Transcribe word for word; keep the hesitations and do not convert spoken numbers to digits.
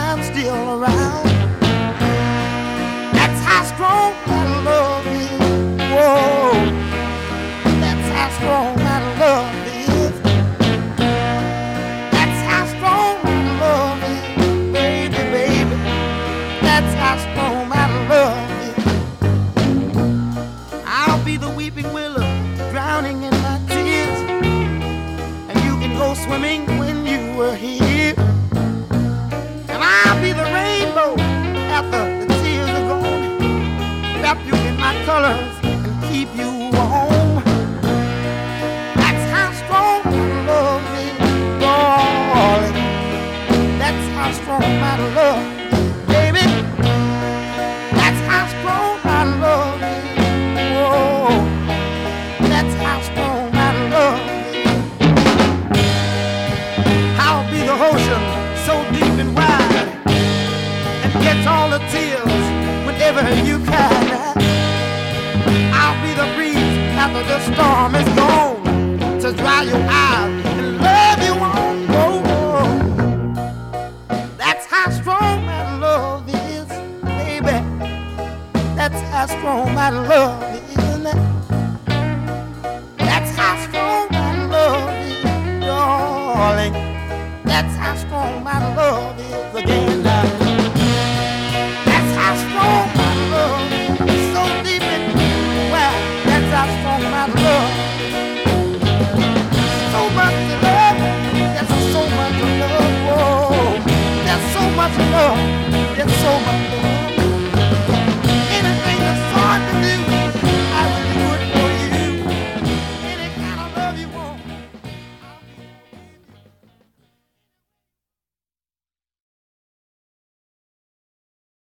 I'm still around. That's how strong my love is. Whoa, that's how strong my love is. That's how strong my love is, baby, baby. That's how strong my love is. I'll be the weeping willow, drowning in my tears, and you can go swimming when you were here. And I'll be the rainbow after the tears are gone, wrap you in my colors and keep you warm. That's how strong my love is, darling. That's how strong my love is, baby. That's how strong my love is. Whoa, that's how strong my love is. I'll be the ocean so deep and wide, and catch all the tears whenever you cry. I'll be the breeze after the storm is gone, to dry your eyes and love you on. Oh, that's how strong my love is, baby. That's how strong my love is. That's how strong my love is, darling. That's how strong my love is again. That's how strong my love is, so deep and wide. That's how strong my love is.